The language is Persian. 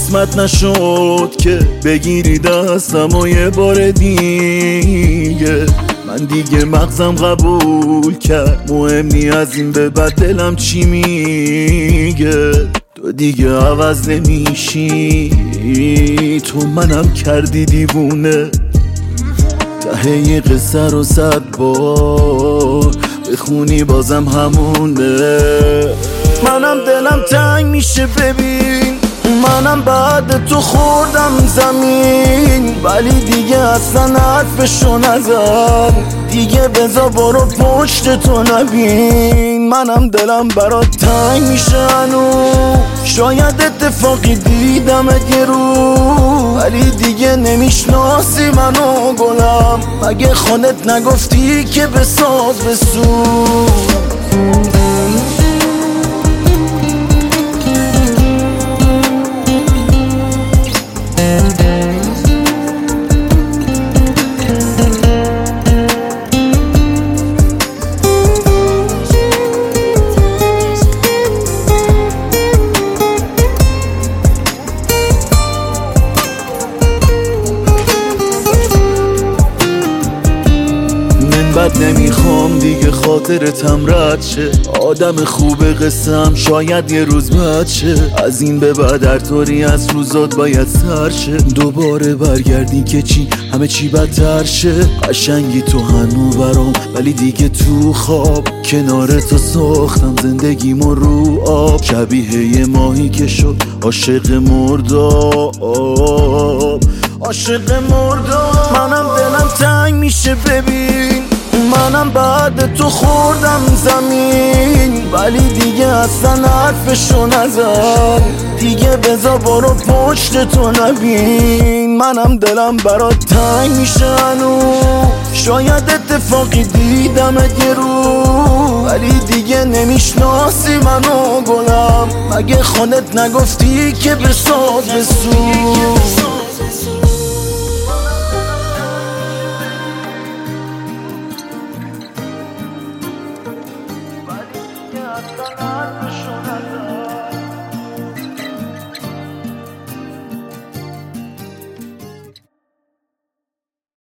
قسمت نشد که بگیری دستم و یه بار دیگه. من دیگه مغزم قبول کرد، مهم نی از این به بعد دلم چی میگه. تو دیگه عوض نمیشی، تو منم کردی دیوونه. ته یه قصه رو 100 بار بخونی بازم همونه. منم دلم تنگ میشه ببین، منم بعد تو خوردم زمین، ولی دیگه اصلا حرفشو نزن. دیگه بذار برو پشت تو نبین. منم دلم برات تنگ میشه هنوز، شاید اتفاقی دیدمت یه رو، ولی دیگه نمیشناسی منو گلم. مگه خودت نگفتی که بساز بسوز؟ بد نمیخوام دیگه خاطرتم رد شه، آدم خوب قصم شاید یه روز بد شه. از این به بعد هر طوری از روزات باید سر شه، دوباره برگردی که چی همه چی بدتر شه. قشنگی تو هنو برام، ولی دیگه تو خواب کنار تو ساختم زندگیمو رو آب. شبیه یه ماهی که شد عاشق مرداب، عاشق مرداب. منم دلم تنگ میشه ببین، منم بعد تو خوردم زمین، ولی دیگه اصلا حرفشو نزن. دیگه بذار برو پشت تو نبین. منم دلم برات تنگ میشه هنوز، شاید اتفاقی دیدمت یه رو، ولی دیگه نمیشناسی منو گلم. مگه خودت نگفتی که بساز بسوز؟